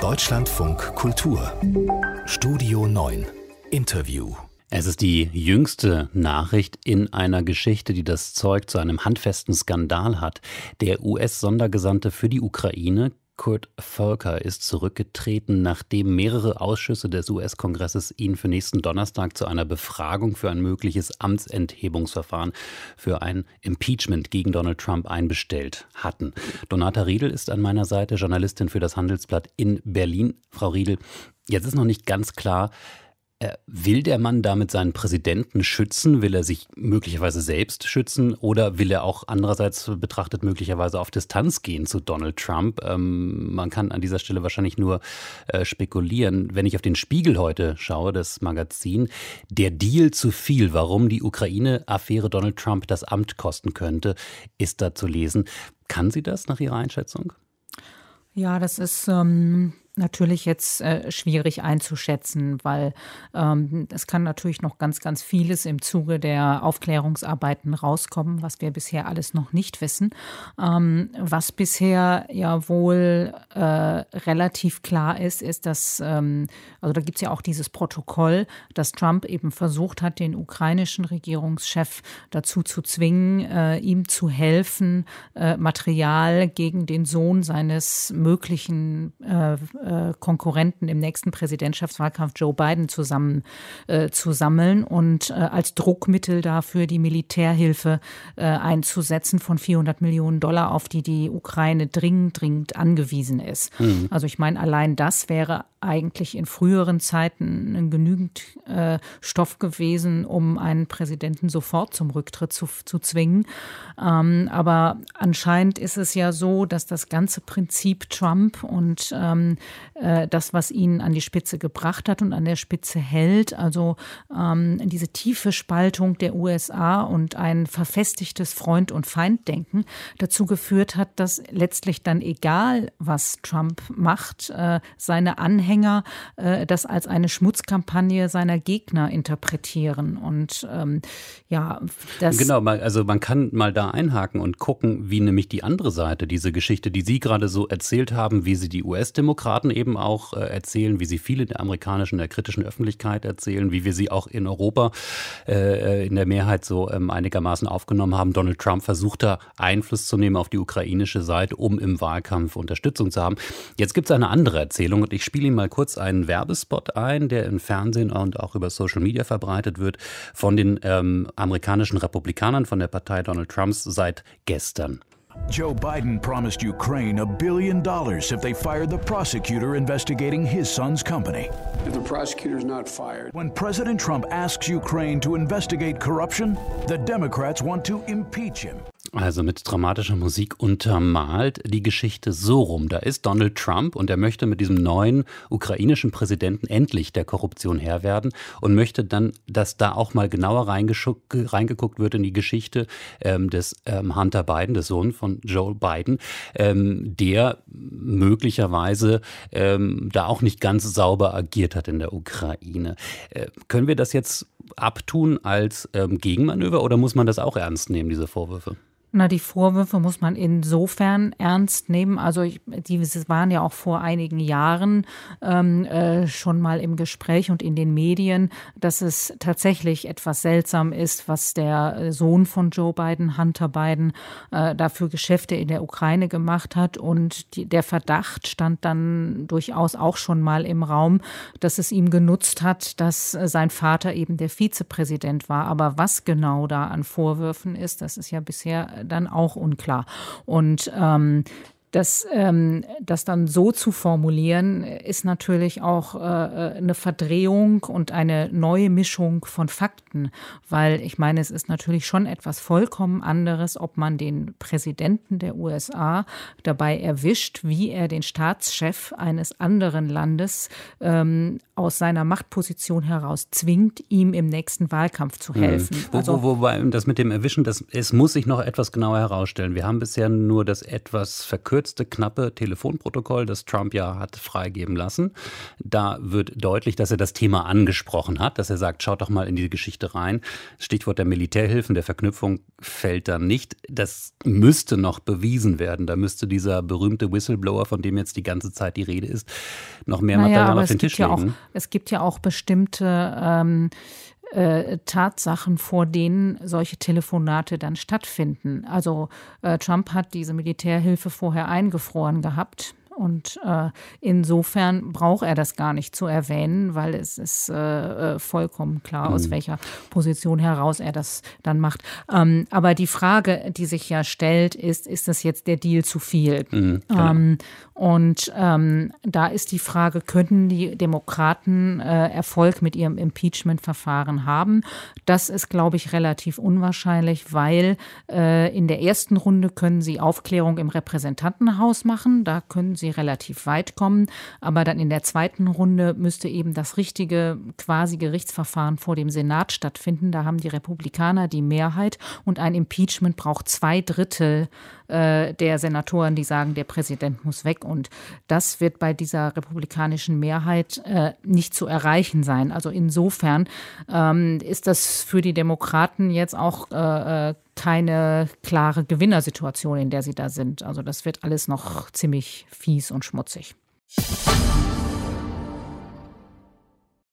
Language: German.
Deutschlandfunk Kultur Studio 9 Interview. Es ist die jüngste Nachricht in einer Geschichte, die das Zeug zu einem handfesten Skandal hat. Der US-Sondergesandte für die Ukraine, Kurt Volker, ist zurückgetreten, nachdem mehrere Ausschüsse des US-Kongresses ihn für nächsten Donnerstag zu einer Befragung für ein mögliches Amtsenthebungsverfahren für ein Impeachment gegen Donald Trump einbestellt hatten. Donata Riedel ist an meiner Seite, Journalistin für das Handelsblatt in Berlin. Frau Riedel, jetzt ist noch nicht ganz klar, will der Mann damit seinen Präsidenten schützen? Will er sich möglicherweise selbst schützen? Oder will er auch andererseits betrachtet möglicherweise auf Distanz gehen zu Donald Trump? Man kann an dieser Stelle wahrscheinlich nur spekulieren. Wenn ich auf den Spiegel heute schaue, das Magazin, der Deal zu viel, warum die Ukraine-Affäre Donald Trump das Amt kosten könnte, ist da zu lesen. Kann sie das nach Ihrer Einschätzung? Ja, das ist natürlich jetzt schwierig einzuschätzen, weil es kann natürlich noch ganz, ganz vieles im Zuge der Aufklärungsarbeiten rauskommen, was wir bisher alles noch nicht wissen. Was bisher ja wohl relativ klar ist, dass, also da gibt es ja auch dieses Protokoll, dass Trump eben versucht hat, den ukrainischen Regierungschef dazu zu zwingen, ihm zu helfen, Material gegen den Sohn seines möglichen Konkurrenten im nächsten Präsidentschaftswahlkampf Joe Biden zu sammeln und als Druckmittel dafür die Militärhilfe einzusetzen von $400 Millionen, auf die die Ukraine dringend angewiesen ist. Mhm. Also ich meine, allein das wäre eigentlich in früheren Zeiten genügend Stoff gewesen, um einen Präsidenten sofort zum Rücktritt zu zwingen. Aber anscheinend ist es ja so, dass das ganze Prinzip Trump und das, was ihn an die Spitze gebracht hat und an der Spitze hält, also diese tiefe Spaltung der USA und ein verfestigtes Freund- und Feinddenken dazu geführt hat, dass letztlich dann egal, was Trump macht, seine Anhänger das als eine Schmutzkampagne seiner Gegner interpretieren. Und das... Genau, also man kann mal da einhaken und gucken, wie nämlich die andere Seite, diese Geschichte, die Sie gerade so erzählt haben, wie sie die US-Demokraten eben auch erzählen, wie sie viele der amerikanischen, der kritischen Öffentlichkeit erzählen, wie wir sie auch in Europa in der Mehrheit so einigermaßen aufgenommen haben. Donald Trump versucht da Einfluss zu nehmen auf die ukrainische Seite, um im Wahlkampf Unterstützung zu haben. Jetzt gibt es eine andere Erzählung und ich spiele Ihnen mal kurz einen Werbespot ein, der im Fernsehen und auch über Social Media verbreitet wird von den amerikanischen Republikanern von der Partei Donald Trumps seit gestern. Joe Biden promised Ukraine $1 billion if they fired the prosecutor investigating his son's company. If the prosecutor's not fired. When President Trump asks Ukraine to investigate corruption, the Democrats want to impeach him. Also mit dramatischer Musik untermalt die Geschichte so rum. Da ist Donald Trump und er möchte mit diesem neuen ukrainischen Präsidenten endlich der Korruption Herr werden und möchte dann, dass da auch mal genauer reingeguckt wird in die Geschichte des Hunter Biden, des Sohns von Joe Biden, der möglicherweise da auch nicht ganz sauber agiert hat in der Ukraine. Können wir das jetzt abtun als Gegenmanöver oder muss man das auch ernst nehmen, diese Vorwürfe? Na, die Vorwürfe muss man insofern ernst nehmen. Also die waren ja auch vor einigen Jahren schon mal im Gespräch und in den Medien, dass es tatsächlich etwas seltsam ist, was der Sohn von Joe Biden, Hunter Biden, dafür Geschäfte in der Ukraine gemacht hat. Und der Verdacht stand dann durchaus auch schon mal im Raum, dass es ihm genutzt hat, dass sein Vater eben der Vizepräsident war. Aber was genau da an Vorwürfen ist, das ist ja bisher dann auch unklar. Und das dann so zu formulieren, ist natürlich auch eine Verdrehung und eine neue Mischung von Fakten. Weil ich meine, es ist natürlich schon etwas vollkommen anderes, ob man den Präsidenten der USA dabei erwischt, wie er den Staatschef eines anderen Landes aus seiner Machtposition heraus zwingt, ihm im nächsten Wahlkampf zu helfen. Wobei das mit dem Erwischen, es muss sich noch etwas genauer herausstellen. Wir haben bisher nur das etwas verkürzte verkürzte, knappe Telefonprotokoll, das Trump ja hat freigeben lassen. Da wird deutlich, dass er das Thema angesprochen hat, dass er sagt, schaut doch mal in die Geschichte rein. Stichwort der Militärhilfen, der Verknüpfung fällt da nicht. Das müsste noch bewiesen werden. Da müsste dieser berühmte Whistleblower, von dem jetzt die ganze Zeit die Rede ist, noch mehr Material auf den Tisch legen. Es gibt ja auch bestimmte Tatsachen, vor denen solche Telefonate dann stattfinden. Also Trump hat diese Militärhilfe vorher eingefroren gehabt. Und insofern braucht er das gar nicht zu erwähnen, weil es ist vollkommen klar, aus welcher Position heraus er das dann macht. Aber die Frage, die sich ja stellt, ist das jetzt der Deal zu viel? Genau. Da ist die Frage, können die Demokraten Erfolg mit ihrem Impeachment-Verfahren haben? Das ist, glaube ich, relativ unwahrscheinlich, weil in der ersten Runde können sie Aufklärung im Repräsentantenhaus machen. Da können sie relativ weit kommen. Aber dann in der zweiten Runde müsste eben das richtige quasi Gerichtsverfahren vor dem Senat stattfinden. Da haben die Republikaner die Mehrheit und ein Impeachment braucht 2/3 der Senatoren, die sagen, der Präsident muss weg. Und das wird bei dieser republikanischen Mehrheit nicht zu erreichen sein. Also insofern ist das für die Demokraten jetzt auch keine klare Gewinnersituation, in der sie da sind. Also das wird alles noch ziemlich fies und schmutzig.